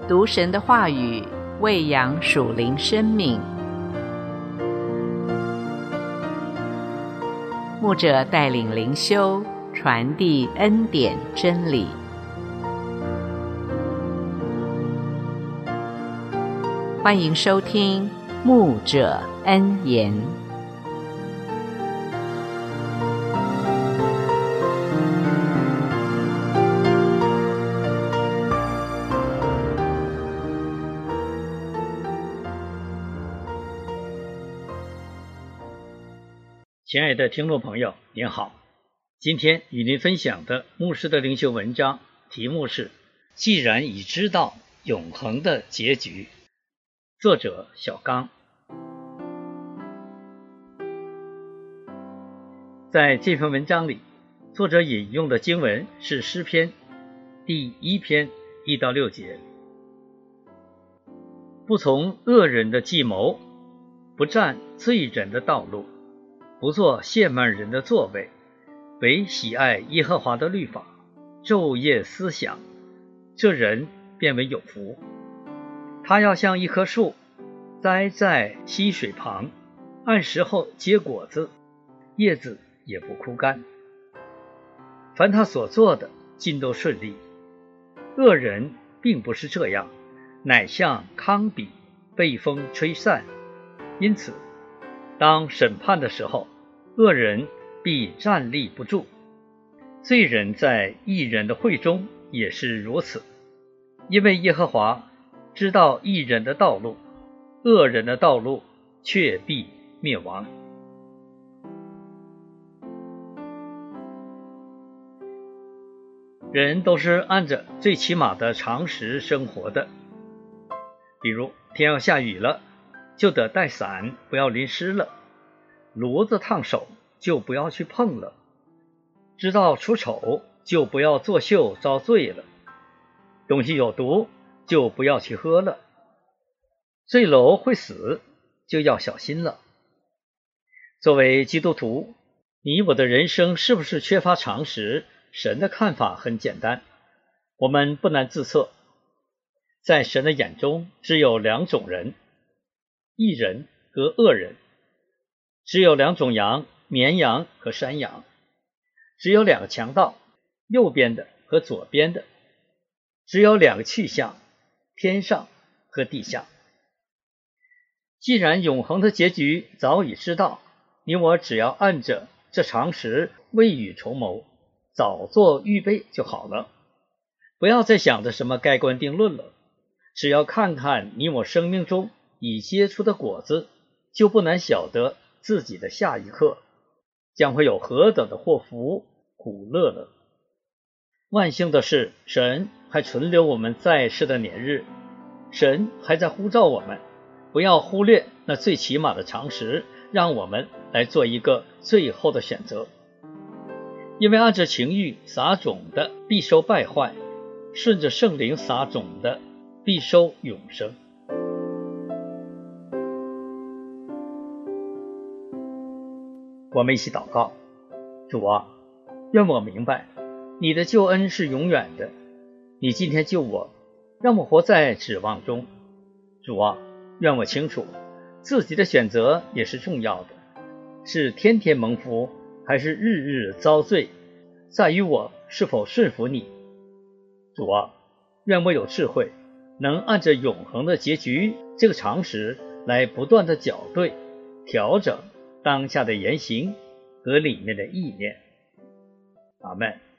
读神的话语，喂养属灵生命。牧者带领灵修，传递恩典真理。欢迎收听牧者恩言。 亲爱的听众朋友，您好，今天与您分享的牧师的灵修文章题目是既然已知道永恒的结局，作者小刚。在这篇文章里，作者引用的经文是诗篇第1篇1到6节。不从恶人的计谋，不占罪人的道路，不做亵慢人的座位，唯喜爱耶和华的律法，昼夜思想，这人便为有福。他要像一棵树，栽在溪水旁，按时候结果子，叶子也不枯干。凡他所做的，尽都顺利。恶人并不是这样，乃像糠秕被风吹散。因此，当审判的时候，恶人必站立不住。罪人在义人的会中也是如此，因为耶和华知道义人的道路，恶人的道路却必灭亡。人都是按着最起码的常识生活的，比如天要下雨了，就得带伞，不要淋湿了；炉子烫手，就不要去碰了；知道出丑，就不要作秀遭罪了；东西有毒，就不要去喝了；坠楼会死，就要小心了。作为基督徒，你我的人生是不是缺乏常识？神的看法很简单，我们不难自测，在神的眼中只有2种人，义人和恶人；只有2种羊，绵羊和山羊；只有2个强盗，右边的和左边的；只有2个去向，天上和地下。既然永恒的结局早已知道，你我只要按着这常识未雨绸缪，早做预备就好了。不要再想着什么盖棺定论了，只要看看你我生命中已结出的果子，就不难晓得自己的下一刻将会有何等的祸福苦乐了。万幸的是，神还存留我们在世的年日，神还在呼召我们，不要忽略那最起码的常识，让我们来做一个最后的选择。因为按着情欲撒种的必收败坏，顺着圣灵撒种的必收永生。我们一起祷告。主啊，愿我明白你的救恩是永远的，你今天救我，让我活在指望中。主啊，愿我清楚自己的选择也是重要的，是天天蒙福还是日日遭罪，在于我是否顺服你。主啊，愿我有智慧，能按着永恒的结局这个常识来不断的校对调整当下的言行和里面的意念。阿们。